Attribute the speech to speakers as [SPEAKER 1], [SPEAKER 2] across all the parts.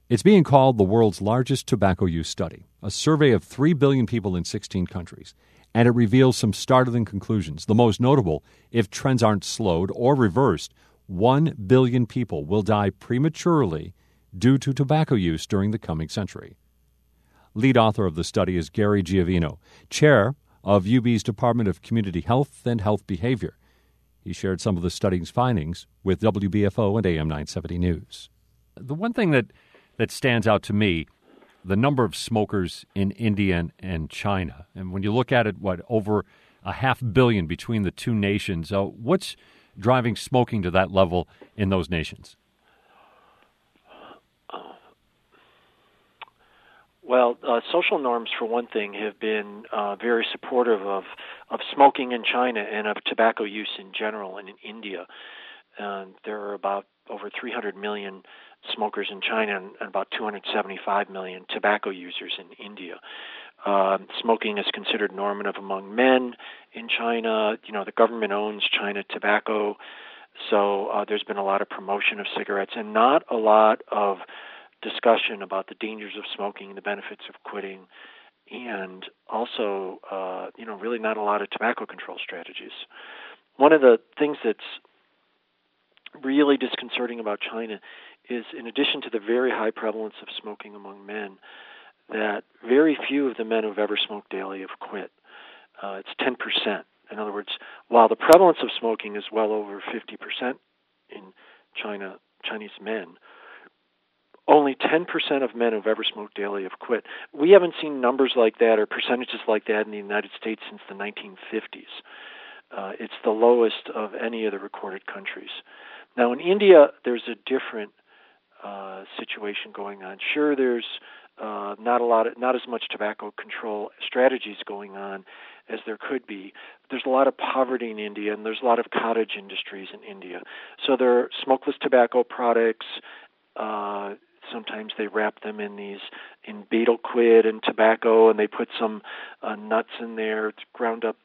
[SPEAKER 1] It's being called the world's largest tobacco use study, a survey of 3 billion people in 16 countries, and it reveals some startling conclusions. The most notable, if trends aren't slowed or reversed, 1 billion people will die prematurely due to tobacco use during the coming century. Lead author of the study is Gary Giovino, chair of UB's Department of Community Health and Health Behavior. He shared some of the study's findings with WBFO and AM 970 News. The one thing that stands out to me, the number of smokers in India and China. And when you look at it, over 500 million between the two nations, what's driving smoking to that level in those nations?
[SPEAKER 2] Well, social norms, for one thing, have been very supportive of smoking in China and of tobacco use in general and in India. There are about over 300 million smokers in China and about 275 million tobacco users in India. Smoking is considered normative among men in China. You know, the government owns China Tobacco, so there's been a lot of promotion of cigarettes and not a lot of discussion about the dangers of smoking, the benefits of quitting, and also, really not a lot of tobacco control strategies. One of the things that's really disconcerting about China is, in addition to the very high prevalence of smoking among men, that very few of the men who've ever smoked daily have quit. It's 10%. In other words, while the prevalence of smoking is well over 50% in Chinese men, only 10% of men who've ever smoked daily have quit. We haven't seen numbers like that or percentages like that in the United States since the 1950s. It's the lowest of any of the recorded countries. Now, in India, there's a different situation going on. Sure, there's not as much tobacco control strategies going on as there could be. There's a lot of poverty in India, and there's a lot of cottage industries in India. So there are smokeless tobacco products. Sometimes they wrap them in betel quid and tobacco, and they put some nuts in there, ground up,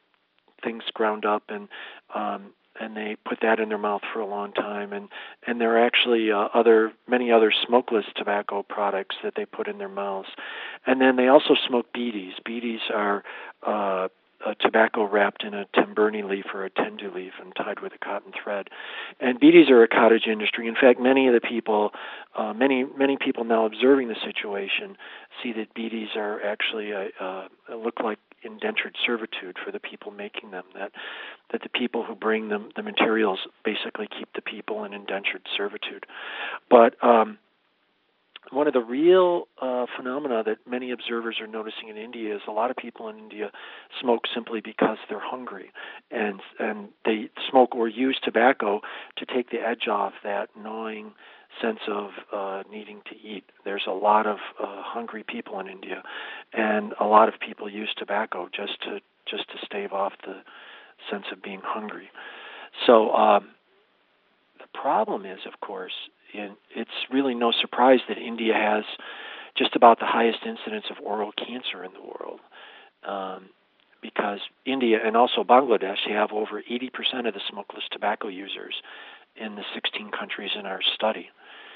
[SPEAKER 2] and they put that in their mouth for a long time. And there are actually many other smokeless tobacco products that they put in their mouths. And then they also smoke bidis. Bidis are tobacco wrapped in a tamburni leaf or a tendu leaf and tied with a cotton thread. And bidis are a cottage industry. In fact, many of the people, many people now observing the situation see that bidis are actually look like indentured servitude for the people making them, that the people who bring them the materials basically keep the people in indentured servitude. But one of the real phenomena that many observers are noticing in India is a lot of people in India smoke simply because they're hungry, and they smoke or use tobacco to take the edge off that gnawing sense of needing to eat. There's a lot of hungry people in India, and a lot of people use tobacco just to stave off the sense of being hungry. So the problem is, of course, it's really no surprise that India has just about the highest incidence of oral cancer in the world, because India and also Bangladesh have over 80% of the smokeless tobacco users in the 16 countries in our study.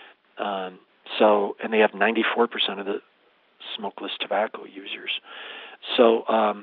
[SPEAKER 2] And they have 94% of the smokeless tobacco users. So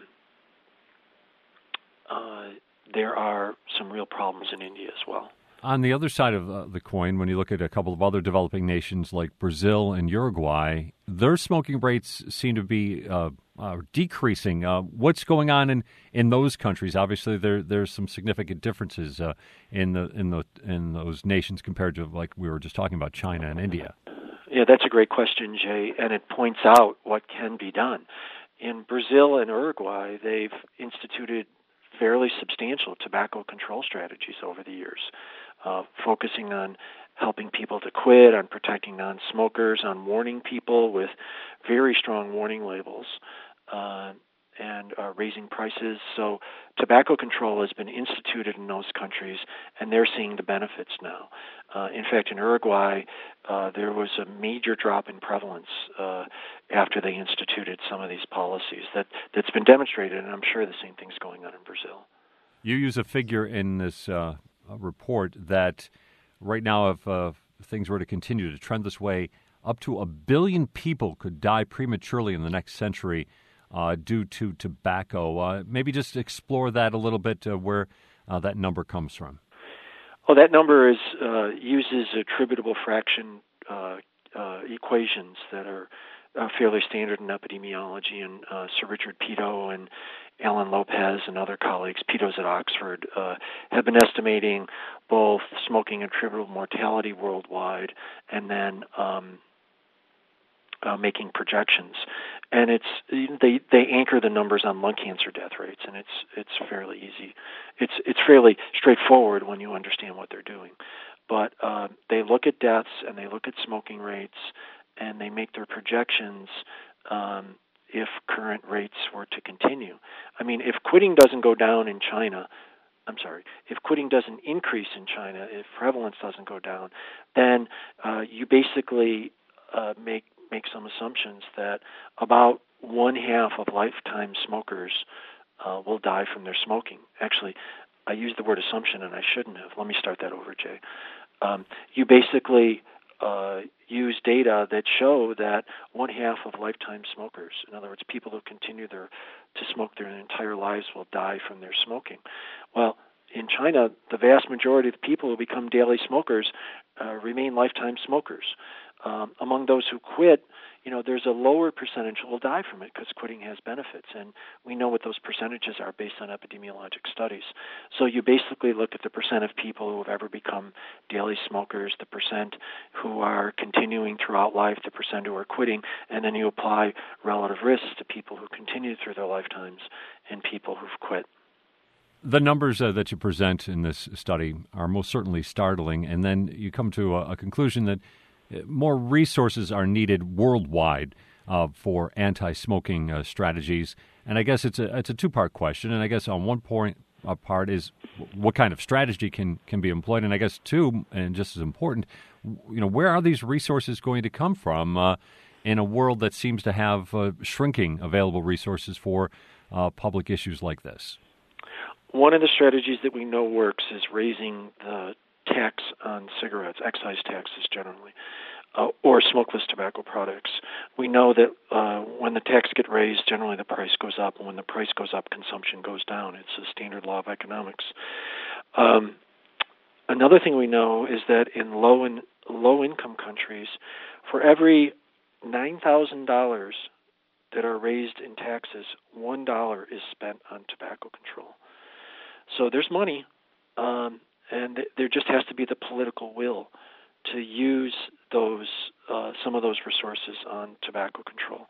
[SPEAKER 2] there are some real problems in India as well.
[SPEAKER 1] On the other side of the coin, when you look at a couple of other developing nations like Brazil and Uruguay, their smoking rates seem to be decreasing. What's going on in those countries? Obviously, there's some significant differences in those nations compared to, like we were just talking about, China and India.
[SPEAKER 2] Yeah, that's a great question, Jay, and it points out what can be done. In Brazil and Uruguay, they've instituted fairly substantial tobacco control strategies over the years, focusing on helping people to quit, on protecting non-smokers, on warning people with very strong warning labels, and raising prices. So tobacco control has been instituted in those countries, and they're seeing the benefits now. In fact, in Uruguay, there was a major drop in prevalence after they instituted some of these policies. That's been demonstrated, and I'm sure the same thing's going on in Brazil.
[SPEAKER 1] You use a figure in this report that right now, if things were to continue to trend this way, up to 1 billion people could die prematurely in the next century due to tobacco. Maybe just explore that a little bit, where that number comes from.
[SPEAKER 2] Well, that number uses attributable fraction equations that are fairly standard in epidemiology, and Sir Richard Peto and Alan Lopez and other colleagues, Peto's at Oxford, have been estimating both smoking attributable mortality worldwide and then making projections. And they anchor the numbers on lung cancer death rates, and it's fairly easy. It's fairly straightforward when you understand what they're doing. But they look at deaths and they look at smoking rates, and they make their projections if current rates were to continue. I mean, if quitting doesn't go down in China, if quitting doesn't increase in China, if prevalence doesn't go down, then you basically make some assumptions that about 1/2 of lifetime smokers will die from their smoking. Actually, I used the word assumption and I shouldn't have. Let me start that over, Jay. You basically use data that show that 1/2 of lifetime smokers, in other words, people who continue to smoke their entire lives, will die from their smoking. Well, in China, the vast majority of the people who become daily smokers remain lifetime smokers. Among those who quit, there's a lower percentage who will die from it because quitting has benefits, and we know what those percentages are based on epidemiologic studies. So you basically look at the percent of people who have ever become daily smokers, the percent who are continuing throughout life, the percent who are quitting, and then you apply relative risks to people who continue through their lifetimes and people who've quit.
[SPEAKER 1] The numbers that you present in this study are most certainly startling, and then you come to a conclusion that more resources are needed worldwide for anti-smoking strategies. And I guess it's a two-part question. And I guess on one part is what kind of strategy can be employed. And I guess two, and just as important, where are these resources going to come from in a world that seems to have shrinking available resources for public issues like this?
[SPEAKER 2] One of the strategies that we know works is raising the tax on cigarettes, excise taxes generally, or smokeless tobacco products. We know that when the tax gets raised, generally the price goes up, and when the price goes up, consumption goes down. It's a standard law of economics. Another thing we know is that in low-income countries, for every $9,000 that are raised in taxes, $1 is spent on tobacco control. So there's money. And there just has to be the political will to use some of those resources on tobacco control.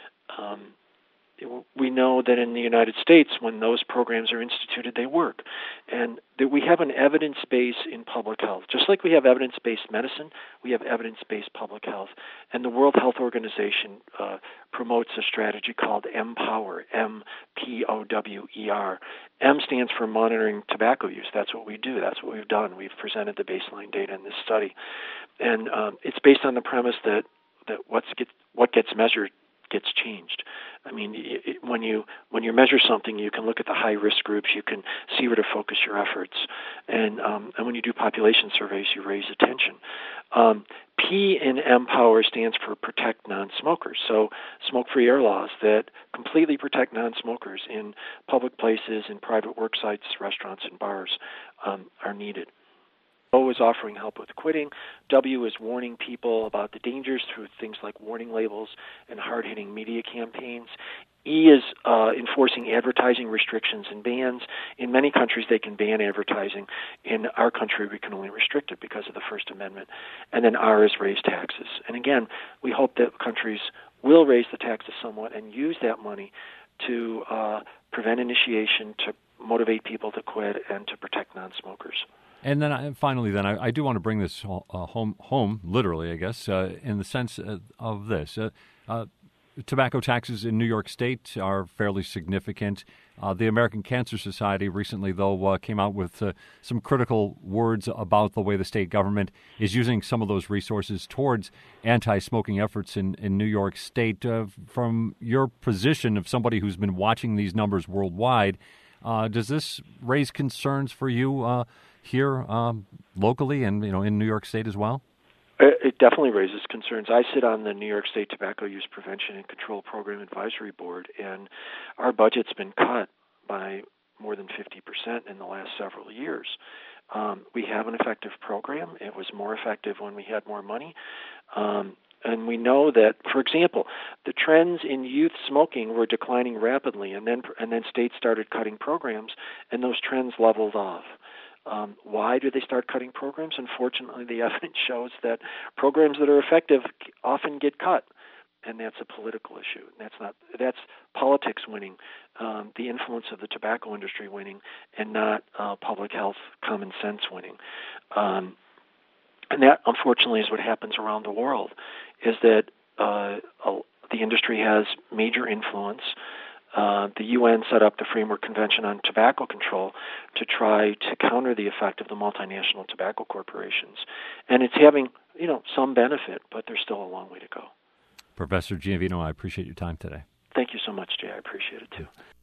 [SPEAKER 2] We know that in the United States, when those programs are instituted, they work. And that we have an evidence base in public health. Just like we have evidence-based medicine, we have evidence-based public health. And the World Health Organization promotes a strategy called MPOWER, MPOWER. M stands for monitoring tobacco use. That's what we do. That's what we've done. We've presented the baseline data in this study. And it's based on the premise that what gets measured gets changed. I mean, when you measure something, you can look at the high-risk groups, you can see where to focus your efforts, and when you do population surveys, you raise attention. P in MPOWER stands for protect non-smokers, so smoke-free air laws that completely protect non-smokers in public places, in private work sites, restaurants, and bars are needed. O is offering help with quitting. W is warning people about the dangers through things like warning labels and hard-hitting media campaigns. E is enforcing advertising restrictions and bans. In many countries, they can ban advertising. In our country, we can only restrict it because of the First Amendment. And then R is raise taxes. And again, we hope that countries will raise the taxes somewhat and use that money to prevent initiation, to motivate people to quit, and to protect non-smokers.
[SPEAKER 1] And then finally, I do want to bring this home, literally, I guess, in the sense of this. Tobacco taxes in New York State are fairly significant. The American Cancer Society recently, though, came out with some critical words about the way the state government is using some of those resources towards anti-smoking efforts in New York State. From your position of somebody who's been watching these numbers worldwide, does this raise concerns for you here locally and in New York State as well?
[SPEAKER 2] It definitely raises concerns. I sit on the New York State Tobacco Use Prevention and Control Program Advisory Board, and our budget's been cut by more than 50% in the last several years. We have an effective program. It was more effective when we had more money. And we know that, for example, the trends in youth smoking were declining rapidly, and then states started cutting programs, and those trends leveled off. Why do they start cutting programs? Unfortunately, the evidence shows that programs that are effective often get cut, and that's a political issue. That's politics winning, the influence of the tobacco industry winning, and not public health common sense winning. And that, unfortunately, is what happens around the world, is that the industry has major influence. The UN set up the Framework Convention on Tobacco Control to try to counter the effect of the multinational tobacco corporations. And it's having, some benefit, but there's still a long way to go.
[SPEAKER 1] Professor Giavino, I appreciate your time today.
[SPEAKER 2] Thank you so much, Jay. I appreciate it, too.